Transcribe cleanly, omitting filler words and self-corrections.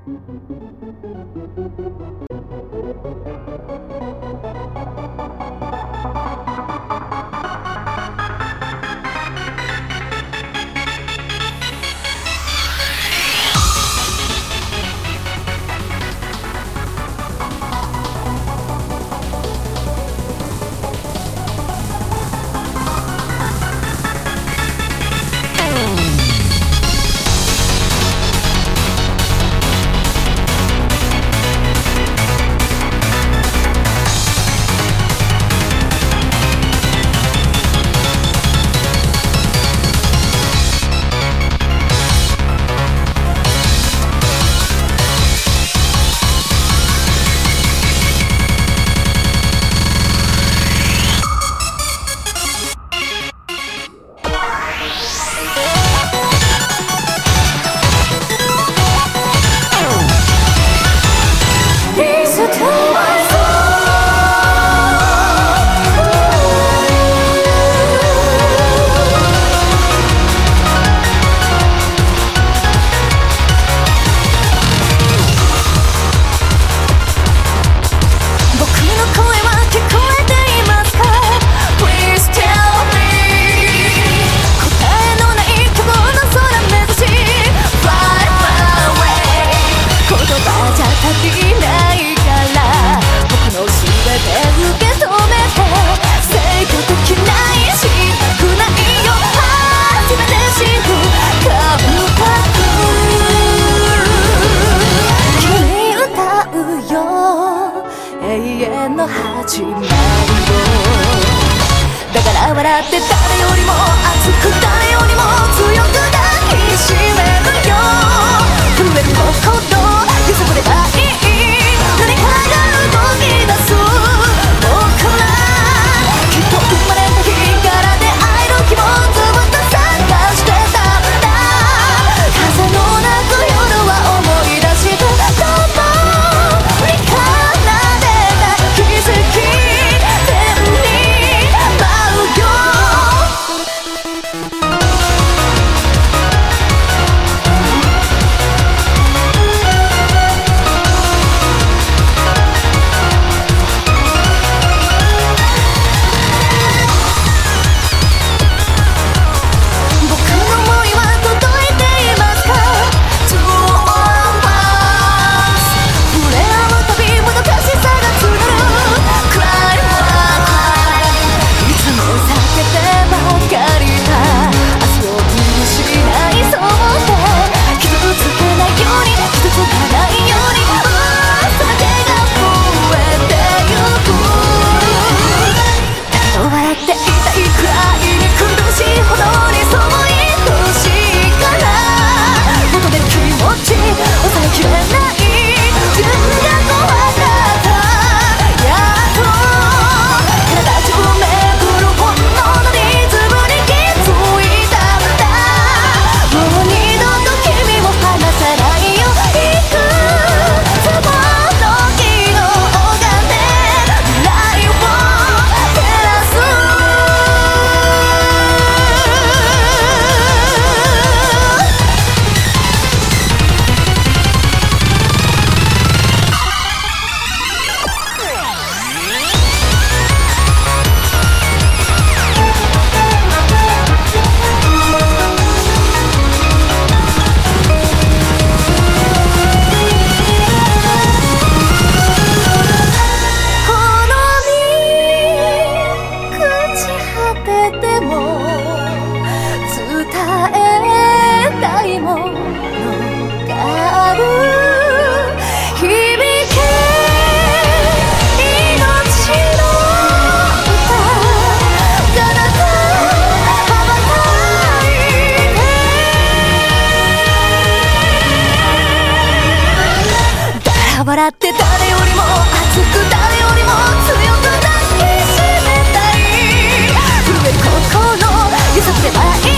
始まりよ。だから笑って誰よりも熱く誰よりも強く抱きしめるよ。震える心揺さぶればいい。何かが動き出す僕らきっと生まれた日から出会える気もずっと探してたんだ。風の泣く夜は思い出して共に奏でた奇跡天に舞うよ。笑って誰よりも熱く誰よりも強く抱きしめたい。震える心揺さぶればいい。